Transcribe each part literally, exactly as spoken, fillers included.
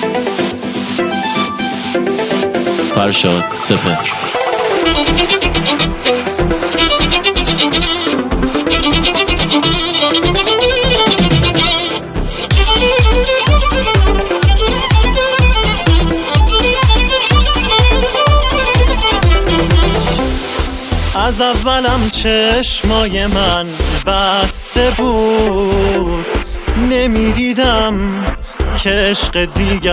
فرشاد سپهر. از اولم چشمای من بسته بود، نمیدیدم که عشق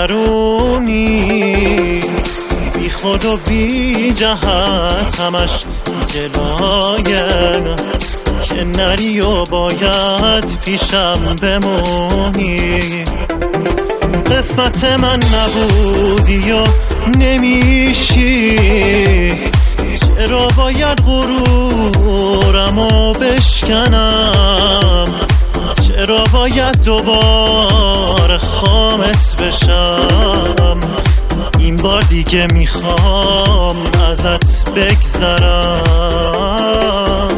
دیگرونی، بی خود و بی جهت همش گلاین، که نری و باید پیشم بمونی. قسمت من نبودی و نمیشی، چرا باید غرورمو بشکنم؟ چرا باید دوباره خامت بشم؟ این بار دیگه میخوام ازت بگذرم.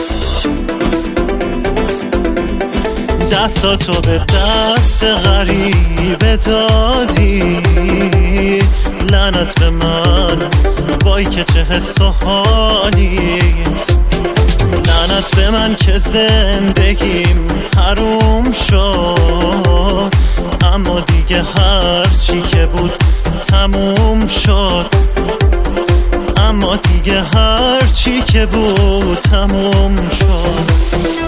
دستاتو به دست غریب دادی، لعنت به من، وای که چه حس و حالی. لعنت به من که زندگیم حروم شد، اما دیگه هر چی که بود تموم شد. اما دیگه هر چی که بود تموم شد.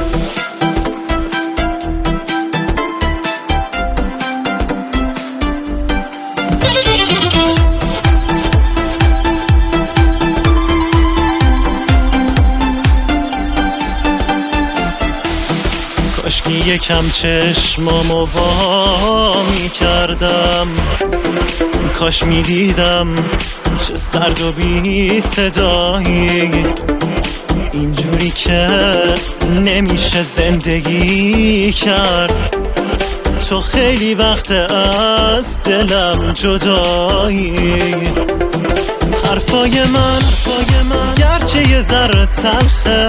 کاشکی یکم چشمامو وا می‌کردم، کاش می‌دیدم چه سرد و بی صدایی، اینجوری که نمیشه زندگی کرد. تو خیلی وقت از دلم جدایی. حرفای من گرچه یه ذره تلخه،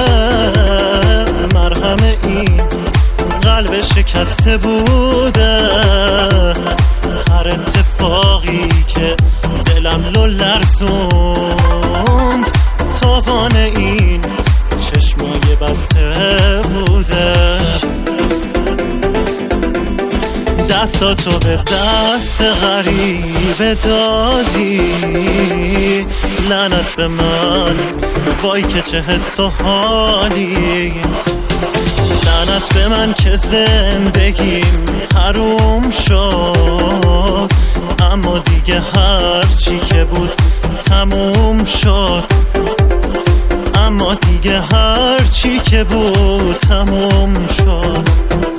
مرهم این قلب شکسته بوده. هر اتفاقی که دلم لو لرزوند، تاوان این چشمای بسته بوده. دستاتو به دست غریب دادی، لعنت به من، وای که چه حس و حالی. لعنت به من که زندگیم حروم شد، اما دیگه هر چی که بود تموم شد. اما دیگه هر چی که بود تموم شد.